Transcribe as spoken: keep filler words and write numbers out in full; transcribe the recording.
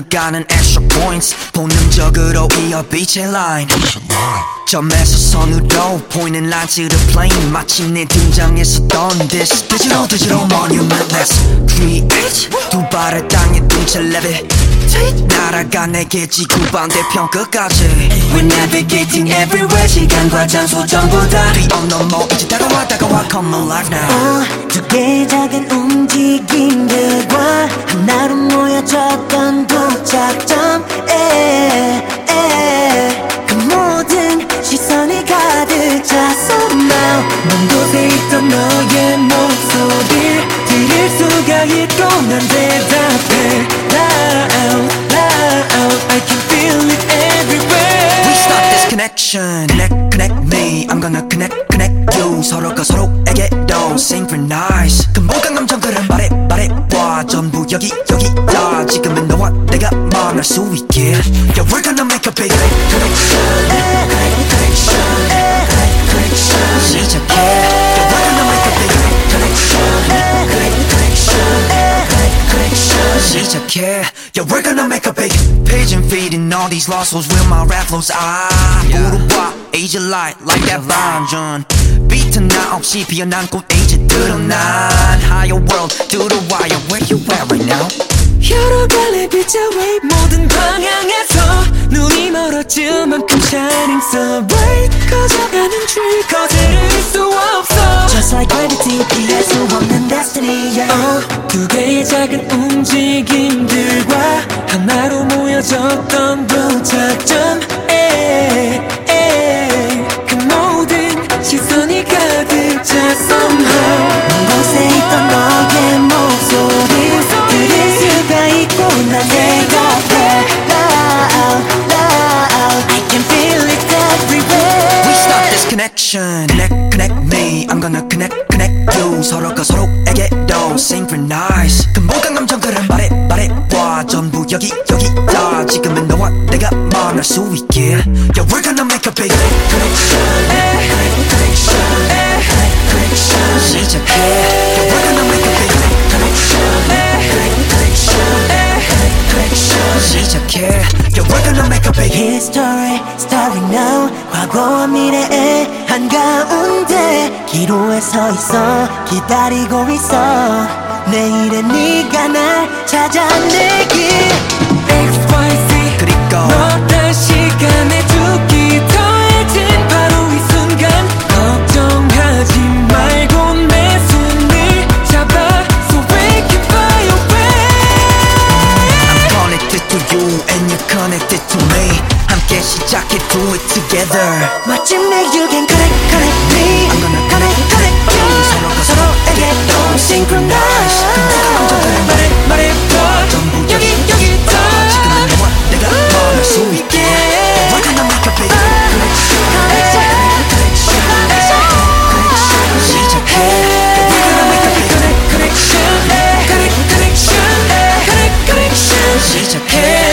달려가는 extra points 본능적으로 이어 빛의 line 점에서 선으로 보이는 lines to the plane 마치 내 등장했었던 this digital digital monument let's create 두 발을 땅에 둥채 levitate 날아가 내게 지구 반대편 끝까지 We're navigating everywhere 시간과 장소 전부 다 뛰어넘어 이제 다가와 다가와 come alive now uh, 두 개의 작은 움직임들과 하나로 모여졌던 도착점 에, 에, 그 모든 시선이 가득 찼어 now 먼 곳에 있던 너의 목소리를 들을 수가 있고 난 대답해 loud, loud I can feel it everywhere We stop this connection Connect, connect me I'm gonna connect, connect you 서로가 서로에게도 synchronize 그 모든 감정들을 말해 말해봐 전부 여기 여기다 지금은 너와 내가 만날 수 있게 Yeah we're gonna make a big connection Connection Connection 시작해 Yeah we're gonna make a big connection Connection Connection 시작해 Yeah we're gonna make a big Pigeon feeding all these lost souls with my rap flows 아 물어봐 age a light like that 반전 비트 나 없이 피어난 꽃 이제들은 난 higher world through the wire where you at right now 여러 갈래 빛의 wave 모든 방향에서 눈이 멀어질 만큼 shining so bright 커져가는 tree 거스를 수 없어 Just like gravity 피할 수 없는 destiny yeah. uh, 두 개의 작은 움직임들과 하나로 모여졌던 도착점에 그 모든 시선이 가득 차 somehow 먼 곳에 있던 너의 목소리 들을 수가 있고 난 내가 돼 loud, loud I can feel it everywhere We stop this connection Connect, connect me I'm gonna connect, connect you 서로가 서로에게도 synchronize 그 모든 감정들을 말해 말해봐 전부 여기 여기다 지금은 너와 내가 만날 수 있게 Yeah we're gonna make a big connection Connection Connection 시작해 Yeah we're gonna make a big connection Connection Connection 시작해 Yeah we're gonna make a big History starting now 과거와 미래의 한가운데 기로에 서 있어 기다리고 있어 내일의 네가 날 찾아내길 X Y Z 그리고 너란 시간에 두기 더해진 바로 이 순간 걱정하지 말고 내 손을 잡아 So we can fly away I'm connected to you and you're connected to me 함께 시작해 do it together 마침내 you can connect connect me I'm gonna connect connect you 서로가 서로에게도 synchronize 말해 말해봐 여기 여기다 지금은 너와 내가 만날 수 있게 Yeah we're gonna make a big connection 시작해 Yeah we're gonna make a big connection connect connection connect connection 시작해